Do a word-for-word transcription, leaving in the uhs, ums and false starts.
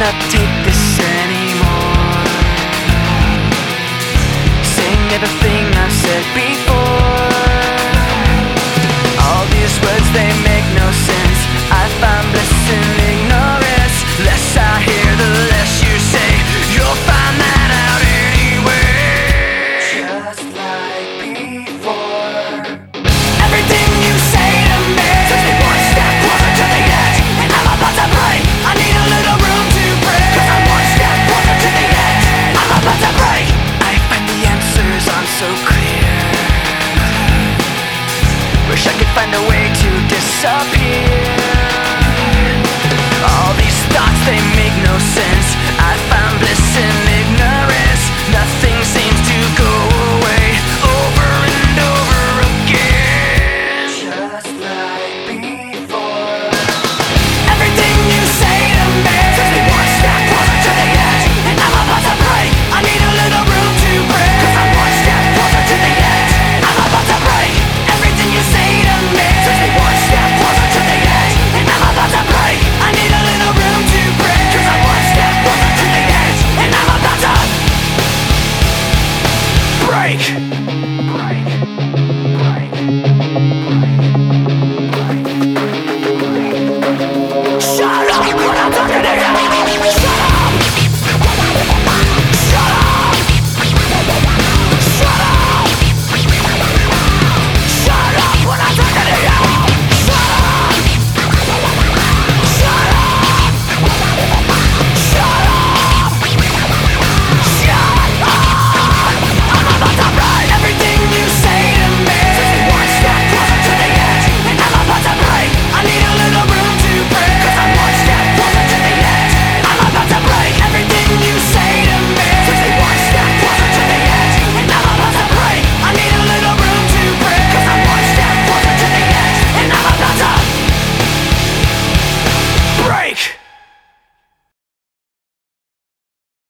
cannot take this anymore. Saying everything I've said before. All these words, they make no sense. I find bliss in ignorance. Less I hear, the less you say. You'll find that out anyway. Just like before. Everything you say to me takes me one step closer to the edge, and I'm about to break. I need a little room to breathe, 'cause I'm one step closer to the edge. I'm about to break. I find the answers aren't so clear. Wish I could find a way to disappear. All these thoughts, they make no sense. I